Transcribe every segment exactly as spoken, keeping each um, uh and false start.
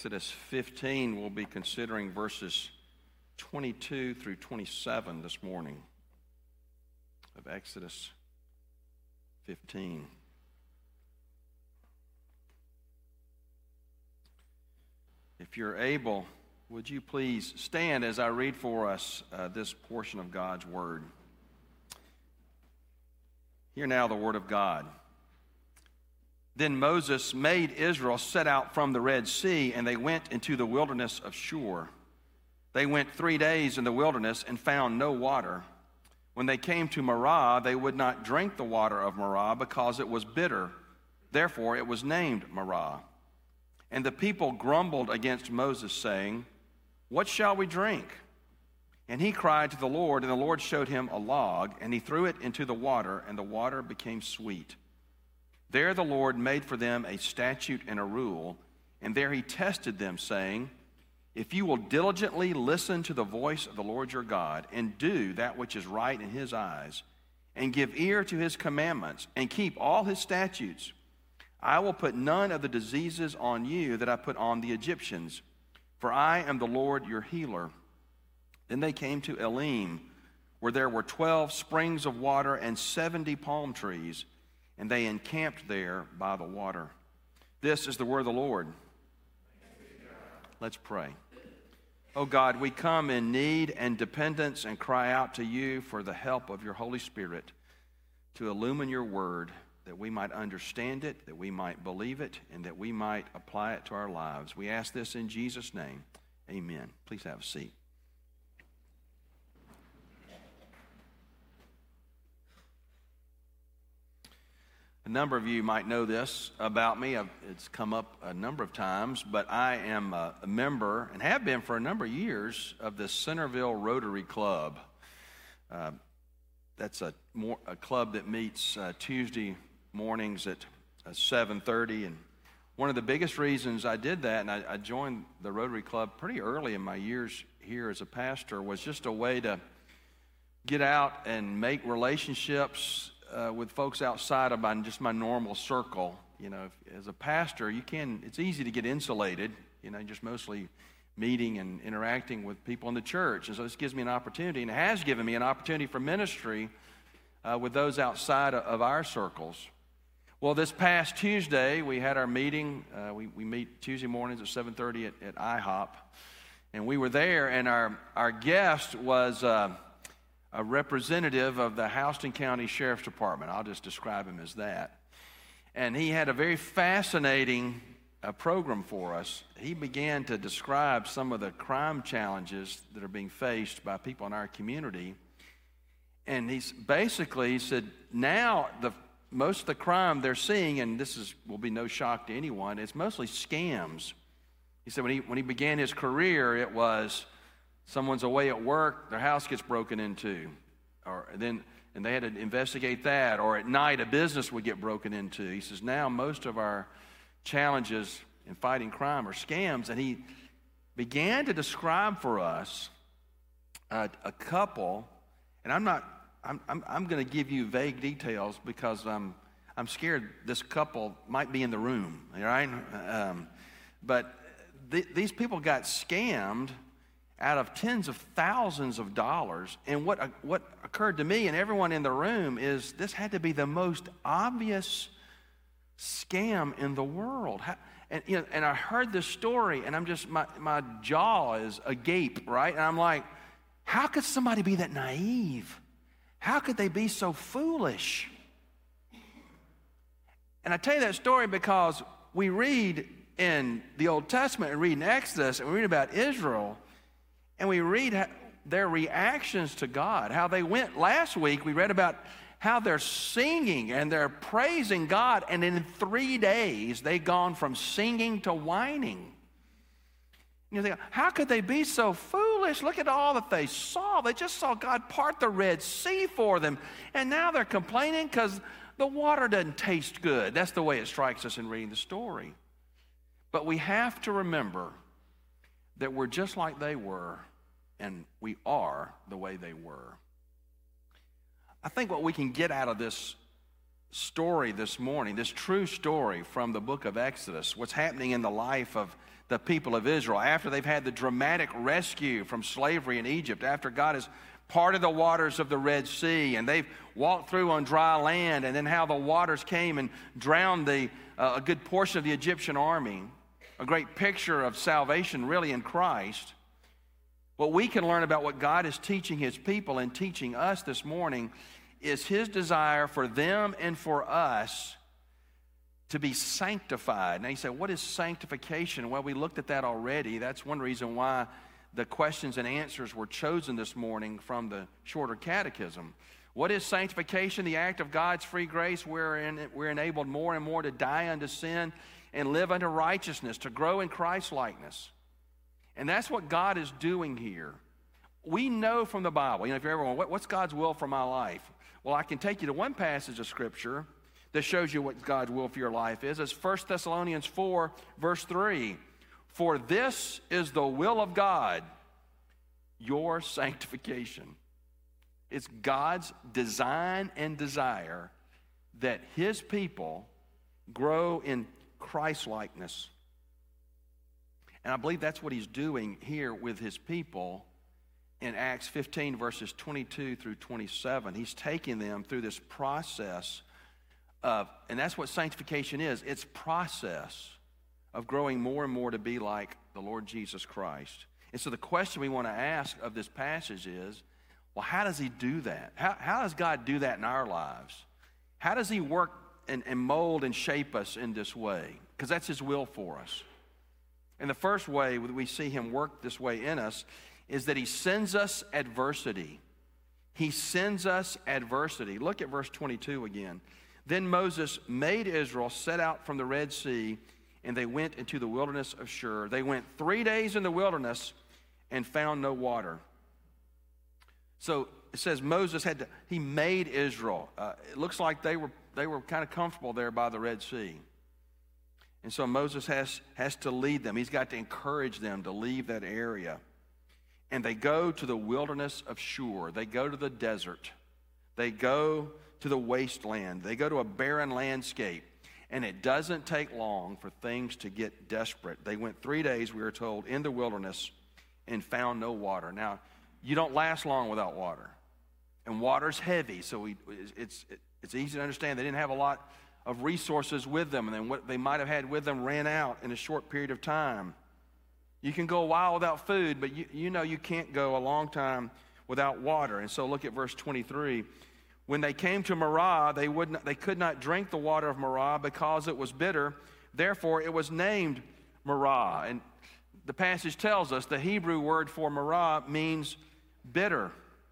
Exodus fifteen, we'll be considering verses twenty-two through twenty-seven this morning of Exodus fifteen. If you're able, would you please stand as I read for us uh, this portion of God's Word. Hear now the Word of God. Then Moses made Israel set out from the Red Sea, and they went into the wilderness of Shur. They went three days in the wilderness and found no water. When they came to Marah, they would not drink the water of Marah because it was bitter. Therefore it was named Marah. And the people grumbled against Moses, saying, "What shall we drink?" And he cried to the Lord, and the Lord showed him a log, and he threw it into the water, and the water became sweet. There the Lord made for them a statute and a rule, and there he tested them, saying, "If you will diligently listen to the voice of the Lord your God, and do that which is right in his eyes, and give ear to his commandments, and keep all his statutes, I will put none of the diseases on you that I put on the Egyptians, for I am the Lord your healer." Then they came to Elim, where there were twelve springs of water and seventy palm trees, and they encamped there by the water. This is the word of the Lord. Let's pray. Oh God, we come in need and dependence and cry out to you for the help of your Holy Spirit to illumine your word, that we might understand it, that we might believe it, and that we might apply it to our lives. We ask this in Jesus' name. Amen. Please have a seat. A number of you might know this about me. I've, it's come up a number of times, but I am a, a member, and have been for a number of years, of the Centerville Rotary Club. Uh, that's a, more, a club that meets uh, Tuesday mornings at uh, seven thirty. And one of the biggest reasons I did that, and I, I joined the Rotary Club pretty early in my years here as a pastor, was just a way to get out and make relationships Uh, with folks outside of my, just my normal circle. You know, if, as a pastor, you can, it's easy to get insulated, you know, just mostly meeting and interacting with people in the church. And so this gives me an opportunity, and it has given me an opportunity for ministry uh, with those outside of, of our circles. Well, this past Tuesday, we had our meeting. Uh, we, we meet Tuesday mornings at seven thirty at, at I hop. And we were there, and our, our guest was Uh, a representative of the Houston County Sheriff's Department. I'll just describe him as that. And he had a very fascinating uh, program for us. He began to describe some of the crime challenges that are being faced by people in our community. And he's basically, he said, now the most of the crime they're seeing, and this is will be no shock to anyone, it's mostly scams. He said when he when he began his career, it was someone's away at work, their house gets broken into, or then and they had to investigate that, or at night a business would get broken into. He says now most of our challenges in fighting crime are scams, and he began to describe for us a, a couple, and I'm not, I'm I'm, I'm going to give you vague details because I'm I'm scared this couple might be in the room, all right? Um, but th- these people got scammed out of tens of thousands of dollars. And what uh, what occurred to me and everyone in the room is this had to be the most obvious scam in the world. How, and you know, and I heard this story, and I'm just my my jaw is agape, right? And I'm like, how could somebody be that naive? How could they be so foolish? And I tell you that story because we read in the Old Testament and read in Exodus, and we read about Israel. And we read their reactions to God, how they went. Last week, we read about how they're singing and they're praising God, and in three days, they've gone from singing to whining. You think, how could they be so foolish? Look at all that they saw. They just saw God part the Red Sea for them, and now they're complaining because the water doesn't taste good. That's the way it strikes us in reading the story. But we have to remember that we're just like they were, and we are the way they were. I think what we can get out of this story this morning, this true story from the book of Exodus, what's happening in the life of the people of Israel after they've had the dramatic rescue from slavery in Egypt, after God has parted the waters of the Red Sea and they've walked through on dry land, and then how the waters came and drowned the, uh, a good portion of the Egyptian army. A great picture of salvation really in Christ. What we can learn about what God is teaching his people and teaching us this morning is his desire for them and for us to be sanctified. Now you say, what is sanctification? Well, we looked at that already. That's one reason why the questions and answers were chosen this morning from the shorter catechism. What is sanctification? The act of God's free grace wherein we're enabled more and more to die unto sin and live unto righteousness, to grow in Christ-likeness. And that's what God is doing here. We know from the Bible, you know, if you're ever wondering, what, what's God's will for my life? Well, I can take you to one passage of Scripture that shows you what God's will for your life is. It's First Thessalonians four, verse three. For this is the will of God, your sanctification. It's God's design and desire that his people grow in Christ-likeness. And I believe that's what he's doing here with his people in Acts fifteen, verses twenty-two through twenty-seven. He's taking them through this process of, and that's what sanctification is. It's process of growing more and more to be like the Lord Jesus Christ. And so the question we want to ask of this passage is, well, how does he do that? How, how does God do that in our lives? How does he work and, and mold and shape us in this way? Because that's his will for us. And the first way that we see him work this way in us is that he sends us adversity. He sends us adversity. Look at verse twenty-two again. Then Moses made Israel set out from the Red Sea, and they went into the wilderness of Shur. They went three days in the wilderness and found no water. So it says Moses had to, he made Israel. Uh, it looks like they were they were kind of comfortable there by the Red Sea. And so Moses has, has to lead them. He's got to encourage them to leave that area. And they go to the wilderness of Shur. They go to the desert. They go to the wasteland. They go to a barren landscape. And it doesn't take long for things to get desperate. They went three days, we are told, in the wilderness and found no water. Now, you don't last long without water. And water's heavy, so we, it's, it's easy to understand. They didn't have a lot of resources with them, and then what they might have had with them ran out in a short period of time. You can go a while without food, but you, you know you can't go a long time without water. And so look at verse twenty-three. When they came to Marah, they, would not, they could not drink the water of Marah because it was bitter. Therefore, it was named Marah. And the passage tells us the Hebrew word for Marah means bitter.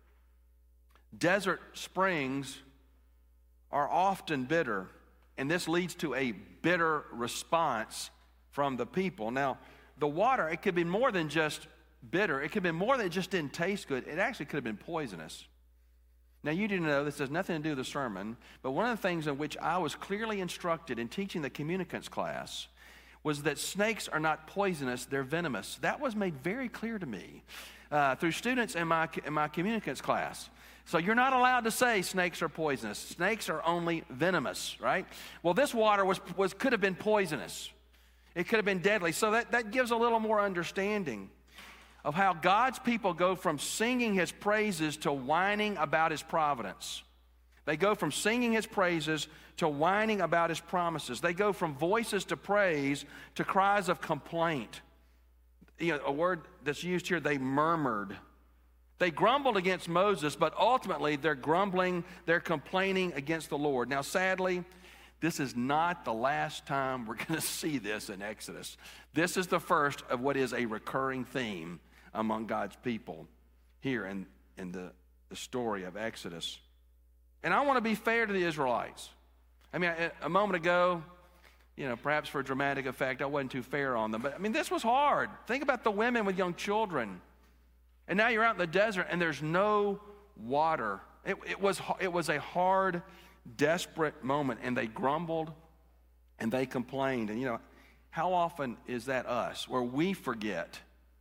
Desert springs are often bitter. And this leads to a bitter response from the people. Now, the water, it could be more than just bitter. It could be more than it just didn't taste good. It actually could have been poisonous. Now, you didn't know this has nothing to do with the sermon, but one of the things in which I was clearly instructed in teaching the communicants class was that snakes are not poisonous, they're venomous. That was made very clear to me uh, through students in my, in my communicants class. So you're not allowed to say snakes are poisonous. Snakes are only venomous, right? Well, this water was, was could have been poisonous. It could have been deadly. So that, that gives a little more understanding of how God's people go from singing his praises to whining about his providence. They go from singing his praises to whining about his promises. They go from voices to praise to cries of complaint. You know, a word that's used here, they murmured. They grumbled against Moses, but ultimately they're grumbling, they're complaining against the Lord. Now, sadly, this is not the last time we're going to see this in Exodus. This is the first of what is a recurring theme among God's people here in, in the, the story of Exodus. And I want to be fair to the Israelites. I mean, a, a moment ago, you know, perhaps for a dramatic effect, I wasn't too fair on them. But, I mean, this was hard. Think about the women with young children. And now you're out in the desert and there's no water. It, it, was, it was a hard, desperate moment. And they grumbled and they complained. And, you know, how often is that us, where we forget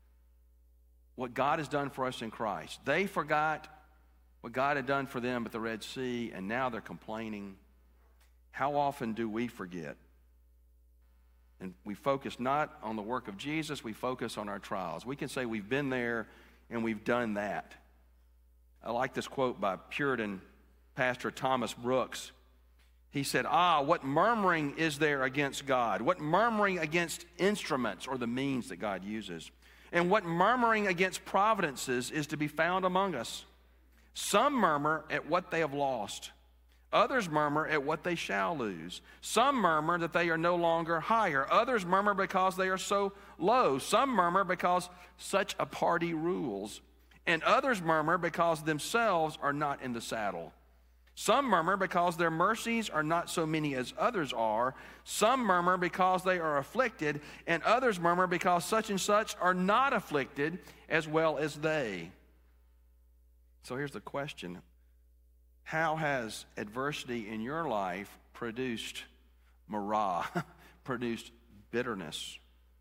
what God has done for us in Christ? They forgot what God had done for them at the Red Sea, and now they're complaining. How often do we forget? And we focus not on the work of Jesus, we focus on our trials. We can say we've been there and we've done that. I like this quote by Puritan pastor Thomas Brooks. He said, "Ah, what murmuring is there against God? What murmuring against instruments or the means that God uses? And what murmuring against providences is to be found among us? Some murmur at what they have lost. Others murmur at what they shall lose. Some murmur that they are no longer higher. Others murmur because they are so low. Some murmur because such a party rules. And others murmur because themselves are not in the saddle. Some murmur because their mercies are not so many as others are. Some murmur because they are afflicted, and others murmur because such and such are not afflicted as well as they." So here's the question. How has adversity in your life produced marah, produced bitterness?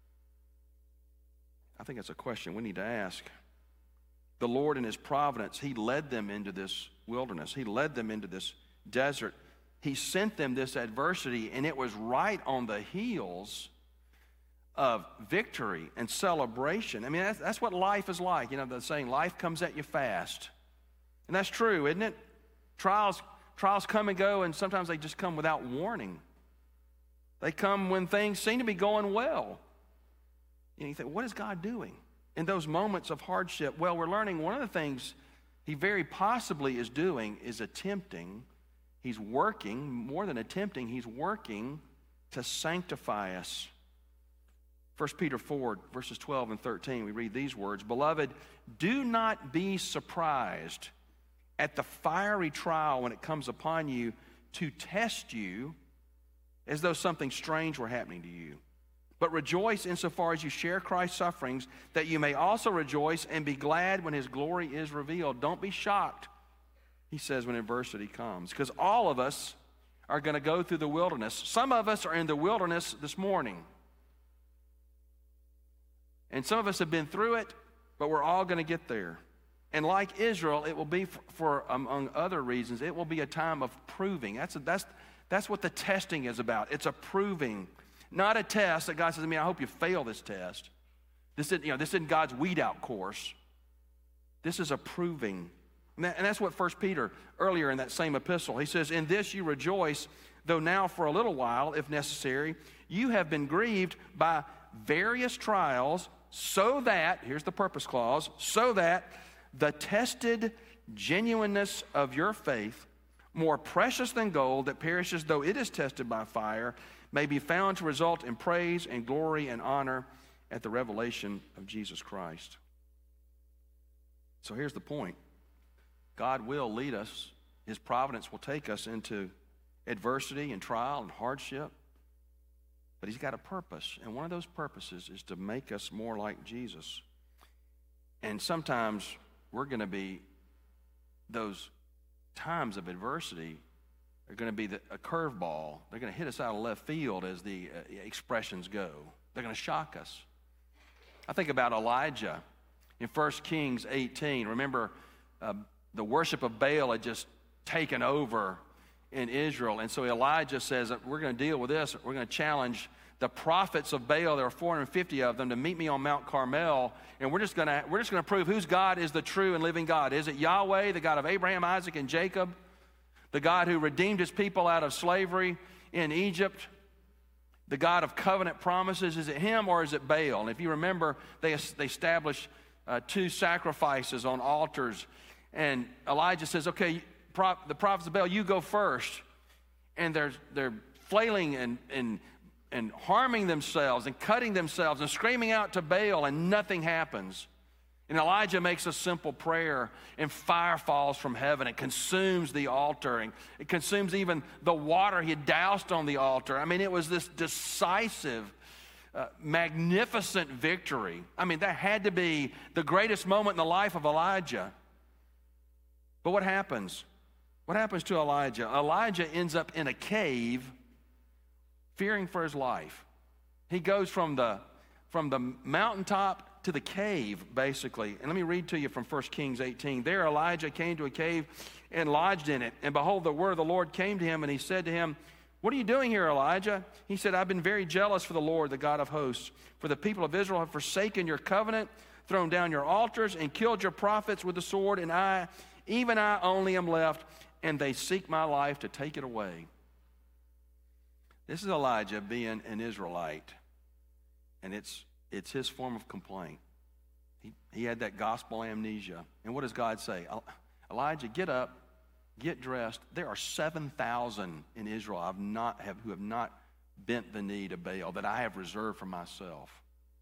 I think that's a question we need to ask. The Lord in His providence, He led them into this wilderness. He led them into this desert. He sent them this adversity, and it was right on the heels of victory and celebration. I mean, that's, that's what life is like. You know, the saying, life comes at you fast. And that's true, isn't it? Trials, trials come and go, and sometimes they just come without warning. They come when things seem to be going well. And you think, what is God doing in those moments of hardship? Well, we're learning one of the things He very possibly is doing is attempting, He's working, more than attempting, He's working to sanctify us. First Peter four, verses twelve and thirteen, we read these words, "Beloved, do not be surprised at the fiery trial when it comes upon you to test you as though something strange were happening to you. But rejoice insofar as you share Christ's sufferings, that you may also rejoice and be glad when His glory is revealed." Don't be shocked, he says, when adversity comes, because all of us are going to go through the wilderness. Some of us are in the wilderness this morning. And some of us have been through it, but we're all going to get there. And like Israel, it will be for, for among other reasons, it will be a time of proving. That's, a, that's, that's what the testing is about. It's a proving. Not a test that God says, I mean, I hope you fail this test. This isn't, you know, this isn't God's weed-out course. This is a proving. And, that, and that's what First Peter, earlier in that same epistle, he says, "In this you rejoice, though now for a little while, if necessary, you have been grieved by various trials, so that," here's the purpose clause, "so that the tested genuineness of your faith, more precious than gold that perishes though it is tested by fire, may be found to result in praise and glory and honor at the revelation of Jesus Christ." So here's the point. God will lead us. His providence will take us into adversity and trial and hardship. But He's got a purpose, and one of those purposes is to make us more like Jesus. And sometimes we're going to be, those times of adversity are going to be the, a curveball. They're going to hit us out of left field, as the uh, expressions go. They're going to shock us. I think about Elijah in First Kings eighteen. Remember, uh, the worship of Baal had just taken over in Israel. And so Elijah says, we're going to deal with this. We're going to challenge the prophets of Baal. There are four hundred fifty of them, to meet me on Mount Carmel, and we're just going to we're just going to prove whose God is the true and living God. Is it Yahweh, the God of Abraham, Isaac, and Jacob, the God who redeemed His people out of slavery in Egypt, the God of covenant promises? Is it Him or is it Baal? And if you remember, they they established uh, two sacrifices on altars, and Elijah says, "Okay, prop, the prophets of Baal, you go first," and they're they're flailing and and and harming themselves and cutting themselves and screaming out to Baal, and nothing happens. And Elijah makes a simple prayer, and fire falls from heaven and consumes the altar, and it consumes even the water he had doused on the altar. I mean, it was this decisive, uh, magnificent victory. I mean, that had to be the greatest moment in the life of Elijah. But what happens? What happens to Elijah? Elijah ends up in a cave, fearing for his life. He goes from the from the mountaintop to the cave, basically. And let me read to you from First Kings eighteen. "There Elijah came to a cave and lodged in it. And behold, the word of the Lord came to him, and he said to him, "What are you doing here, Elijah?" He said, "I've been very jealous for the Lord, the God of hosts. For the people of Israel have forsaken your covenant, thrown down your altars, and killed your prophets with the sword, and I, even I only am left, and they seek my life to take it away." This is Elijah being an Israelite, and it's, it's his form of complaint. He, he had that gospel amnesia. And what does God say? "Elijah, get up, get dressed. There are seven thousand in Israel I've not have, who have not bent the knee to Baal that I have reserved for myself."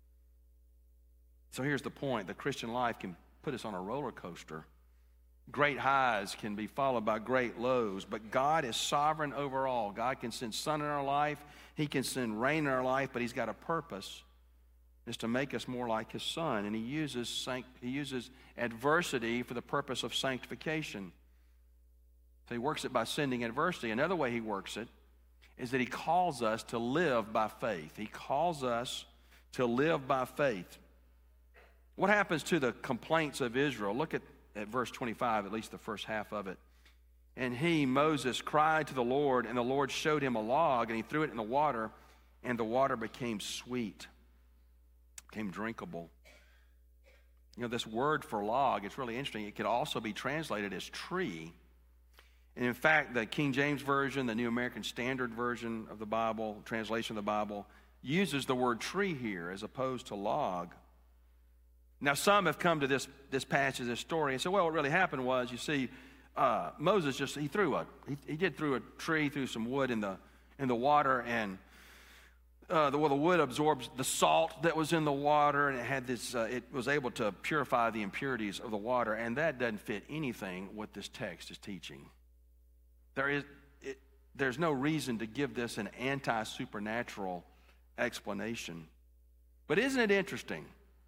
So here's the point. The Christian life can put us on a roller coaster. Great highs can be followed by great lows, but God is sovereign over all. God can send sun in our life. He can send rain in our life, but he's got a purpose. It's to make us more like his son, and he uses sanct- he uses adversity for the purpose of sanctification. So he works it by sending adversity. Another way he works it is that he calls us to live by faith. He calls us to live by faith. What happens to the complaints of Israel? Look at, at verse twenty-five, at least the first half of it. "And he, Moses, cried to the Lord, and the Lord showed him a log, and he threw it in the water, and the water became sweet," became drinkable. You know, this word for log, it's really interesting. It could also be translated as tree. And in fact, the King James Version, the New American Standard Version of the Bible, translation of the Bible, uses the word tree here as opposed to log. Now, some have come to this, this passage, this story, and said, well, what really happened was, you see, uh, Moses just, he threw a, he, he did throw a tree, threw some wood in the, in the water, and uh, the, well, the wood absorbs the salt that was in the water, and it had this, uh, it was able to purify the impurities of the water, and that doesn't fit anything what this text is teaching. There is, it, there's no reason to give this an anti-supernatural explanation. But isn't it interesting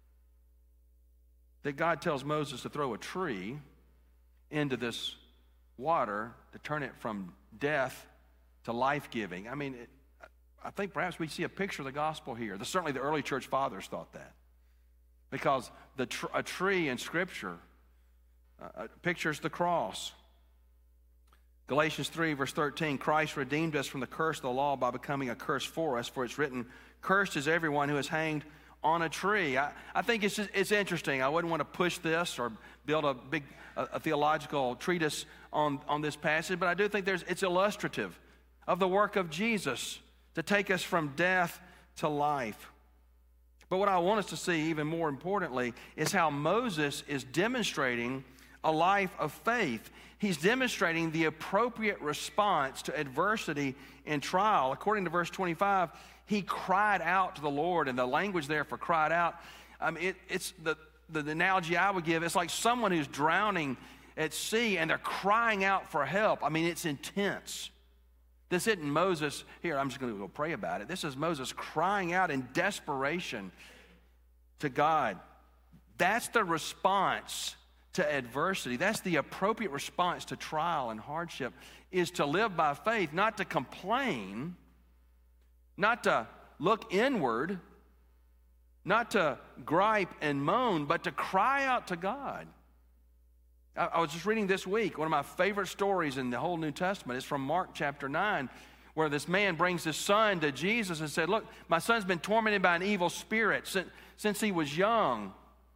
that God tells Moses to throw a tree into this water to turn it from death to life-giving? I mean, it, I think perhaps we see a picture of the gospel here. The, certainly the early church fathers thought that. Because the tr- a tree in Scripture uh, pictures the cross. Galatians three, verse thirteen, "Christ redeemed us from the curse of the law by becoming a curse for us, for it's written, 'Cursed is everyone who is hanged on a tree.'" I, I think it's, just, it's interesting. I wouldn't want to push this or build a big a, a theological treatise on, on this passage, but I do think there's, it's illustrative of the work of Jesus to take us from death to life. But what I want us to see, even more importantly, is how Moses is demonstrating a life of faith. He's demonstrating the appropriate response to adversity and trial. According to verse twenty-five, he cried out to the Lord, and the language there for cried out, um, it, it's the, the, the analogy I would give, it's like someone who's drowning at sea and they're crying out for help. I mean, it's intense. This isn't Moses, here, I'm just going to go pray about it. This is Moses crying out in desperation to God. That's the response to adversity. That's the appropriate response to trial and hardship, is to live by faith, not to complain, not to look inward, not to gripe and moan, but to cry out to God. I, I was just reading this week, one of my favorite stories in the whole New Testament is from Mark chapter nine, where this man brings his son to Jesus and said, look, my son's been tormented by an evil spirit since, since he was young.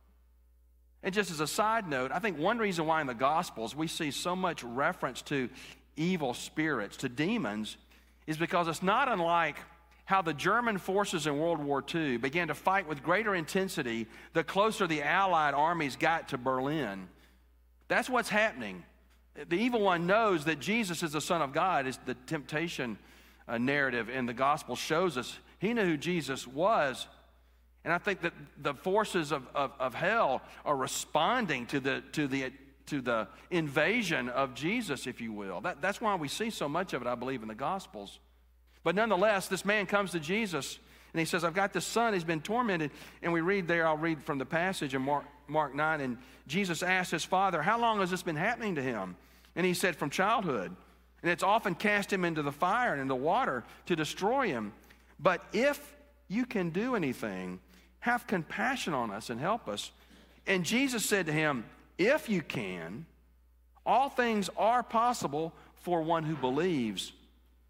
And just as a side note, I think one reason why in the Gospels we see so much reference to evil spirits, to demons, is because it's not unlike how the German forces in World War Two began to fight with greater intensity the closer the Allied armies got to Berlin. That's what's happening. The evil one knows that Jesus is the Son of God. Is the temptation uh, narrative in the Gospel shows us. He knew who Jesus was. And I think that the forces of, of, of hell are responding to the, to, the, to the invasion of Jesus, if you will. That, that's why we see so much of it, I believe, in the Gospels. But nonetheless, this man comes to Jesus, and he says, I've got this son, he's been tormented. And we read there, I'll read from the passage in Mark, Mark nine, and Jesus asked his father, how long has this been happening to him? And he said, from childhood. And it's often cast him into the fire and into water to destroy him. But if you can do anything, have compassion on us and help us. And Jesus said to him, if you can, all things are possible for one who believes.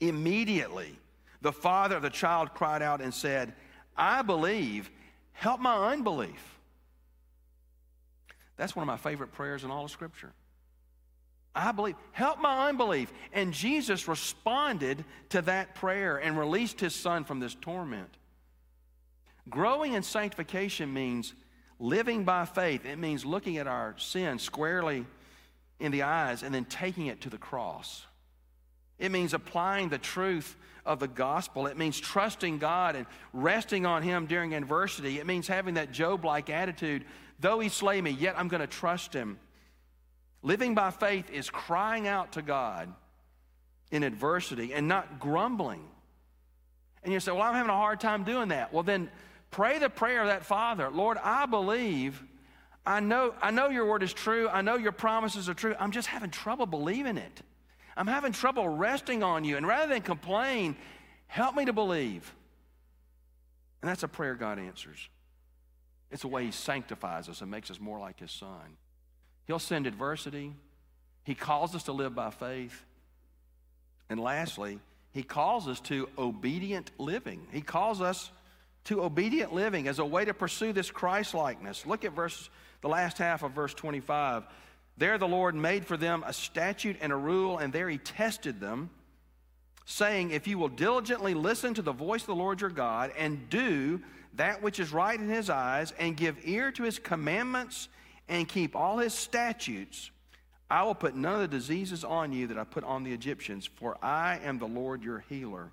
Immediately, the father of the child cried out and said, I believe, help my unbelief. That's one of my favorite prayers in all of Scripture. I believe, help my unbelief. And Jesus responded to that prayer and released his son from this torment. Growing in sanctification means living by faith. It means looking at our sin squarely in the eyes and then taking it to the cross. It means applying the truth of the gospel. It means trusting God and resting on him during adversity. It means having that Job-like attitude. Though he slay me, yet I'm going to trust him. Living by faith is crying out to God in adversity and not grumbling. And you say, well, I'm having a hard time doing that. Well, then pray the prayer of that father. Lord, I believe. I know, I know your word is true. I know your promises are true. I'm just having trouble believing it. I'm having trouble resting on you. And rather than complain, help me to believe. And that's a prayer God answers. It's a way he sanctifies us and makes us more like his son. He'll send adversity. He calls us to live by faith. And lastly, he calls us to obedient living. He calls us to obedient living as a way to pursue this Christ-likeness. Look at verse, the last half of verse twenty-five. There the Lord made for them a statute and a rule, and there he tested them, saying, if you will diligently listen to the voice of the Lord your God and do that which is right in his eyes and give ear to his commandments and keep all his statutes, I will put none of the diseases on you that I put on the Egyptians, for I am the Lord your healer.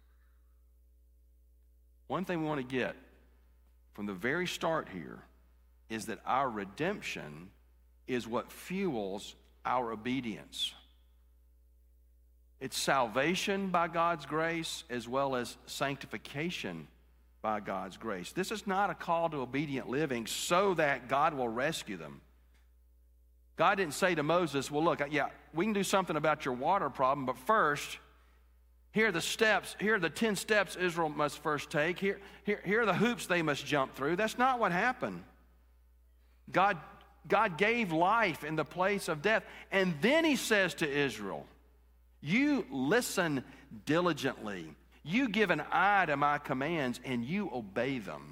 One thing we want to get from the very start here is that our redemption is what fuels our obedience. It's salvation by God's grace as well as sanctification by God's grace. This is not a call to obedient living so that God will rescue them. God didn't say to Moses, well, look, yeah, we can do something about your water problem, but first, here are the steps, here are the ten steps Israel must first take. Here, here, here are the hoops they must jump through. That's not what happened. God, God gave life in the place of death. And then he says to Israel, you listen diligently. You give an eye to my commands and you obey them.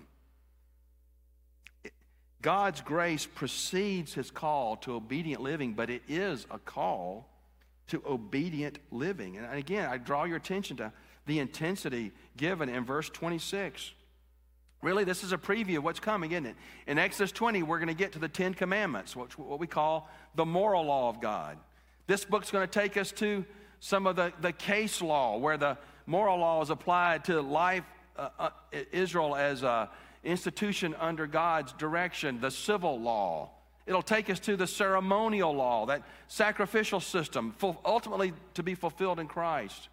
God's grace precedes his call to obedient living, but it is a call to obedient living. And again, I draw your attention to the intensity given in verse twenty-six. Really, this is a preview of what's coming, isn't it? In Exodus twenty, we're going to get to the Ten Commandments, which what we call the moral law of God. This book's going to take us to some of the, the case law, where the moral law is applied to life, uh, uh, Israel as an institution under God's direction, the civil law. It'll take us to the ceremonial law, that sacrificial system, ultimately to be fulfilled in Christ.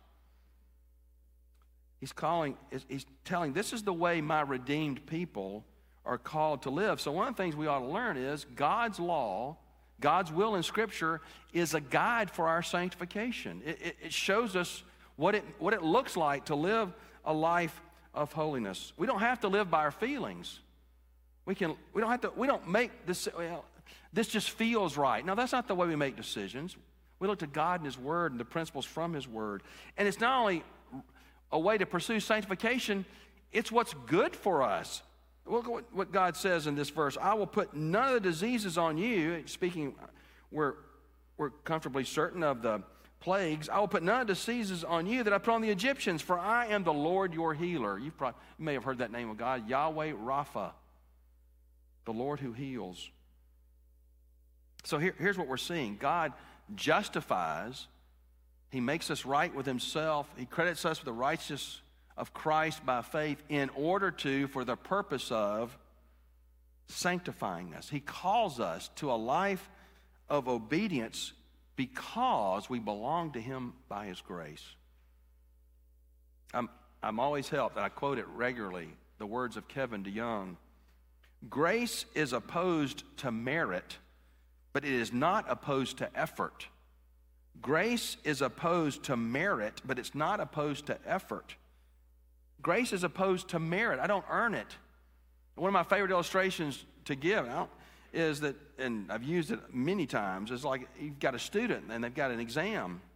He's calling, he's telling, this is the way my redeemed people are called to live. So one of the things we ought to learn is God's law, God's will in Scripture is a guide for our sanctification. It, it, it shows us what it, what it looks like to live a life of holiness. We don't have to live by our feelings. We can. We don't have to. We don't make this. Well, this just feels right. No, that's not the way we make decisions. We look to God and his word and the principles from his word. And it's not only a way to pursue sanctification, it's what's good for us. Look at what God says in this verse. I will put none of the diseases on you. Speaking, we're, we're comfortably certain of the plagues. I will put none of the diseases on you that I put on the Egyptians, for I am the Lord your healer. You've probably, you may have heard that name of God, Yahweh Rapha, the Lord who heals. So here, here's what we're seeing. God justifies. He makes us right with himself. He credits us with the righteousness of Christ by faith in order to, for the purpose of, sanctifying us. He calls us to a life of obedience because we belong to him by his grace. I'm, I'm always helped, and I quote it regularly, the words of Kevin DeYoung. Grace is opposed to merit, but it is not opposed to effort. Grace is opposed to merit, but it's not opposed to effort. Grace is opposed to merit. I don't earn it. One of my favorite illustrations to give I don't, is that, and I've used it many times, is like you've got a student and they've got an exam.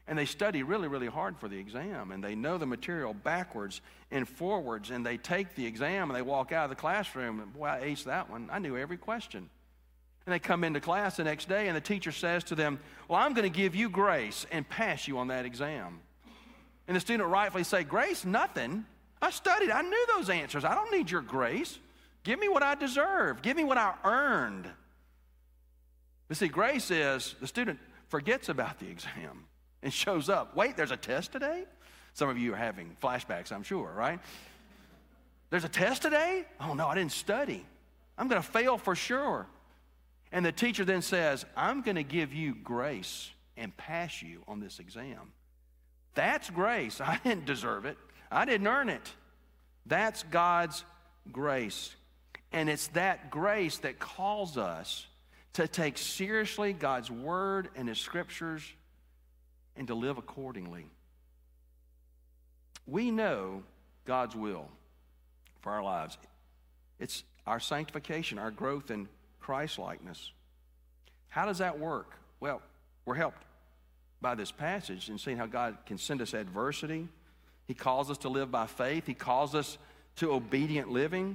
And they study really, really hard for the exam, and they know the material backwards and forwards, and they take the exam, and they walk out of the classroom, and boy, I aced that one. I knew every question. And they come into class the next day, and the teacher says to them, well, I'm going to give you grace and pass you on that exam. And the student rightfully say, grace? Nothing. I studied. I knew those answers. I don't need your grace. Give me what I deserve. Give me what I earned. But see, grace is the student forgets about the exam and shows up. Wait, there's a test today? Some of you are having flashbacks, I'm sure, right? There's a test today? Oh, no, I didn't study. I'm going to fail for sure. And the teacher then says, I'm going to give you grace and pass you on this exam. That's grace. I didn't deserve it. I didn't earn it. That's God's grace. And it's that grace that calls us to take seriously God's word and his scriptures and to live accordingly. We know God's will for our lives. It's our sanctification, our growth in Christ-likeness. How does that work? Well, we're helped by this passage and seeing how God can send us adversity. He calls us to live by faith. He calls us to obedient living.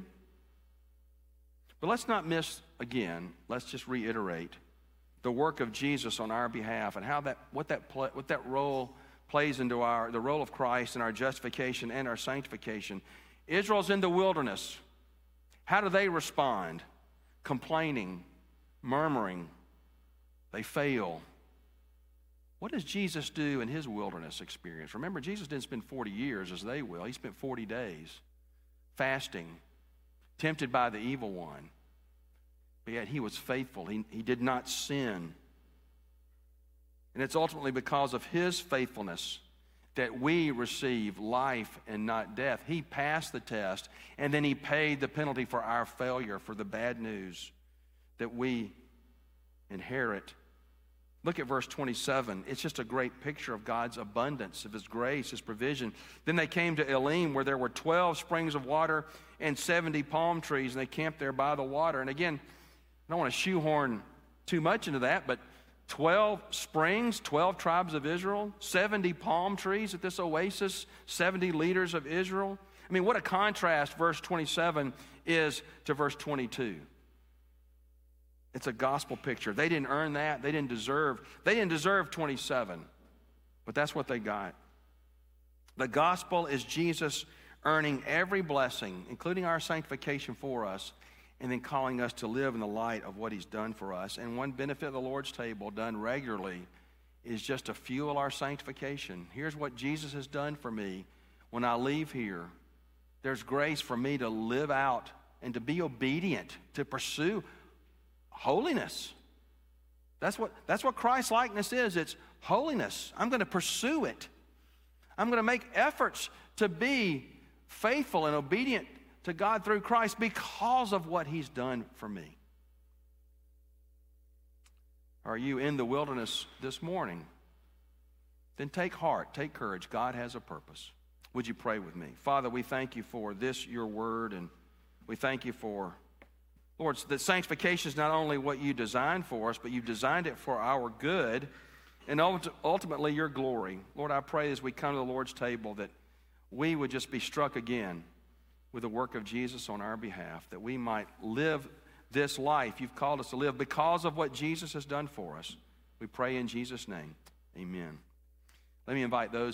But let's not miss, again, let's just reiterate the work of Jesus on our behalf and how that, what that, pl- what that role plays into our, the role of Christ in our justification and our sanctification. Israel's in the wilderness. How do they respond? Complaining, murmuring. They fail. What does Jesus do in his wilderness experience? Remember, Jesus didn't spend forty years as they will. He spent forty days fasting, tempted by the evil one. But yet he was faithful. He, he did not sin. And it's ultimately because of his faithfulness that we receive life and not death. He passed the test, and then he paid the penalty for our failure, for the bad news that we inherit. Look at verse twenty-seven. It's just a great picture of God's abundance, of his grace, his provision. Then they came to Elim, where there were twelve springs of water and seventy palm trees, and they camped there by the water. And again, I don't want to shoehorn too much into that, but twelve springs, twelve tribes of Israel, seventy palm trees at this oasis, seventy leaders of Israel. I mean, what a contrast verse twenty-seven is to verse twenty-two. It's a gospel picture. They didn't earn that. They didn't deserve. They didn't deserve twenty-seven, but that's what they got. The gospel is Jesus earning every blessing, including our sanctification for us, and then calling us to live in the light of what he's done for us. And one benefit of the Lord's table done regularly is just to fuel our sanctification. Here's what Jesus has done for me when I leave here. There's grace for me to live out and to be obedient, to pursue holiness. That's what, that's what Christ-likeness is. It's holiness. I'm going to pursue it. I'm going to make efforts to be faithful and obedient to God through Christ because of what he's done for me. Are you in the wilderness this morning? Then take heart, take courage. God has a purpose. Would you pray with me? Father, we thank you for this, your word, and we thank you for, Lord, that sanctification is not only what you designed for us, but you've designed it for our good and ultimately your glory. Lord, I pray as we come to the Lord's table that we would just be struck again with the work of Jesus on our behalf, that we might live this life you've called us to live because of what Jesus has done for us. We pray in Jesus' name. Amen. Let me invite those